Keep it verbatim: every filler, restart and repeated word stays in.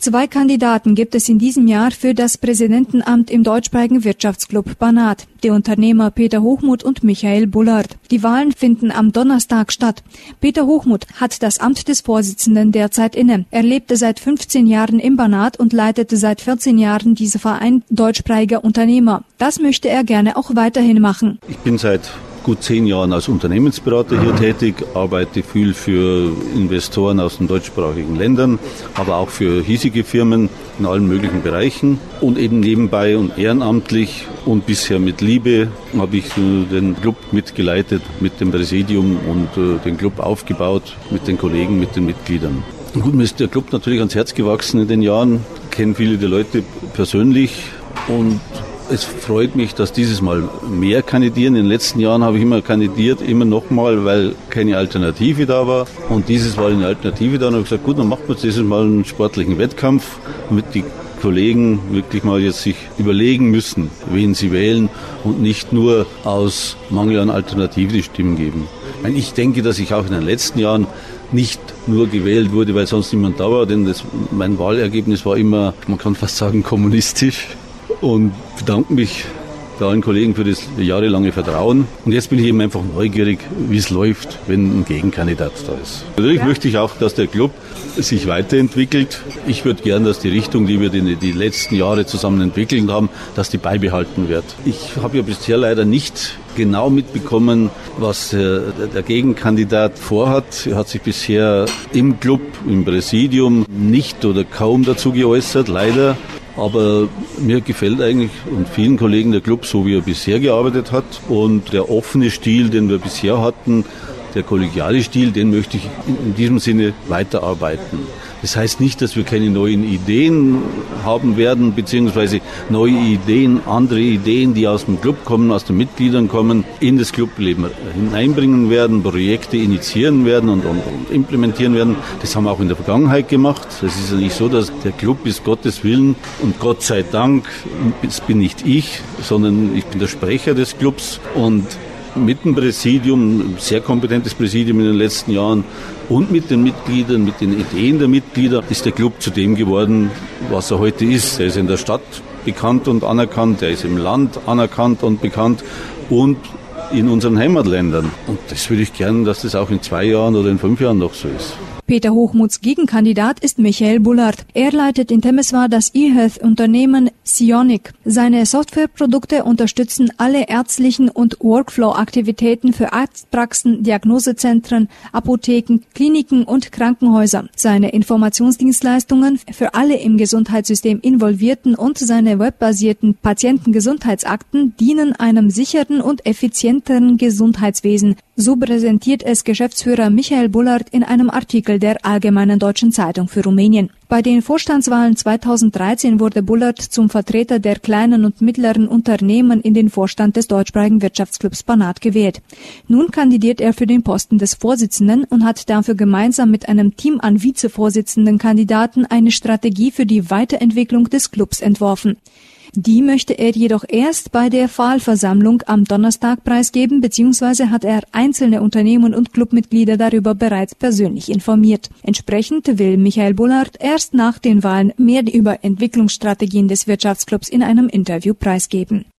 Zwei Kandidaten gibt es in diesem Jahr für das Präsidentenamt im deutschsprachigen Wirtschaftsclub Banat, die Unternehmer Peter Hochmuth und Michael Bullard. Die Wahlen finden am Donnerstag statt. Peter Hochmuth hat das Amt des Vorsitzenden derzeit inne. Er lebte seit fünfzehn Jahren im Banat und leitete seit vierzehn Jahren diesen Verein deutschsprachiger Unternehmer. Das möchte er gerne auch weiterhin machen. Ich bin seit gut zehn Jahren als Unternehmensberater hier tätig, arbeite viel für Investoren aus den deutschsprachigen Ländern, aber auch für hiesige Firmen in allen möglichen Bereichen und eben nebenbei und ehrenamtlich und bisher mit Liebe habe ich den Club mitgeleitet mit dem Präsidium und den Club aufgebaut mit den Kollegen, mit den Mitgliedern. Und gut, mir ist der Club natürlich ans Herz gewachsen in den Jahren, kenne viele der Leute persönlich und es freut mich, dass dieses Mal mehr kandidieren. In den letzten Jahren habe ich immer kandidiert, immer nochmal, weil keine Alternative da war. Und dieses Mal eine Alternative da und habe gesagt, gut, dann machen wir jetzt dieses Mal einen sportlichen Wettkampf, damit die Kollegen wirklich mal jetzt sich überlegen müssen, wen sie wählen und nicht nur aus Mangel an Alternative die Stimmen geben. Ich denke, dass ich auch in den letzten Jahren nicht nur gewählt wurde, weil sonst niemand da war, denn das, mein Wahlergebnis war immer, man kann fast sagen, kommunistisch. Und bedanke mich bei allen Kollegen für das jahrelange Vertrauen. Und jetzt bin ich eben einfach neugierig, wie es läuft, wenn ein Gegenkandidat da ist. Natürlich ja. möchte ich auch, dass der Club sich weiterentwickelt. Ich würde gern, dass die Richtung, die wir die, die letzten Jahre zusammen entwickelt haben, dass die beibehalten wird. Ich habe ja bisher leider nicht genau mitbekommen, was äh, der Gegenkandidat vorhat. Er hat sich bisher im Club, im Präsidium nicht oder kaum dazu geäußert, leider. Aber mir gefällt eigentlich und vielen Kollegen der Club, so wie er bisher gearbeitet hat. Und der offene Stil, den wir bisher hatten, der kollegiale Stil, den möchte ich in diesem Sinne weiterarbeiten. Das heißt nicht, dass wir keine neuen Ideen haben werden, beziehungsweise neue Ideen, andere Ideen, die aus dem Club kommen, aus den Mitgliedern kommen, in das Clubleben hineinbringen werden, Projekte initiieren werden und, und, und implementieren werden. Das haben wir auch in der Vergangenheit gemacht. Es ist ja nicht so, dass der Club ist Gottes Willen und Gott sei Dank, das bin nicht ich, sondern ich bin der Sprecher des Clubs und mit dem Präsidium, sehr kompetentes Präsidium in den letzten Jahren und mit den Mitgliedern, mit den Ideen der Mitglieder ist der Club zu dem geworden, was er heute ist. Er ist in der Stadt bekannt und anerkannt, er ist im Land anerkannt und bekannt und in unseren Heimatländern. Und das würde ich gerne, dass das auch in zwei Jahren oder in fünf Jahren noch so ist. Peter Hochmuths Gegenkandidat ist Michael Bullard. Er leitet in Temeswar das E-Health-Unternehmen Sionic. Seine Softwareprodukte unterstützen alle ärztlichen und Workflow-Aktivitäten für Arztpraxen, Diagnosezentren, Apotheken, Kliniken und Krankenhäuser. Seine Informationsdienstleistungen für alle im Gesundheitssystem Involvierten und seine webbasierten Patientengesundheitsakten dienen einem sicheren und effizienteren Gesundheitswesen. So präsentiert es Geschäftsführer Michael Bullard in einem Artikel der Allgemeinen Deutschen Zeitung für Rumänien. Bei den Vorstandswahlen zweitausenddreizehn wurde Bullard zum Vertreter der kleinen und mittleren Unternehmen in den Vorstand des deutschsprachigen Wirtschaftsclubs Banat gewählt. Nun kandidiert er für den Posten des Vorsitzenden und hat dafür gemeinsam mit einem Team an Vizevorsitzendenkandidaten eine Strategie für die Weiterentwicklung des Clubs entworfen. Die möchte er jedoch erst bei der Wahlversammlung am Donnerstag preisgeben, beziehungsweise hat er einzelne Unternehmen und Clubmitglieder darüber bereits persönlich informiert. Entsprechend will Michael Bullard erst nach den Wahlen mehr über Entwicklungsstrategien des Wirtschaftsclubs in einem Interview preisgeben.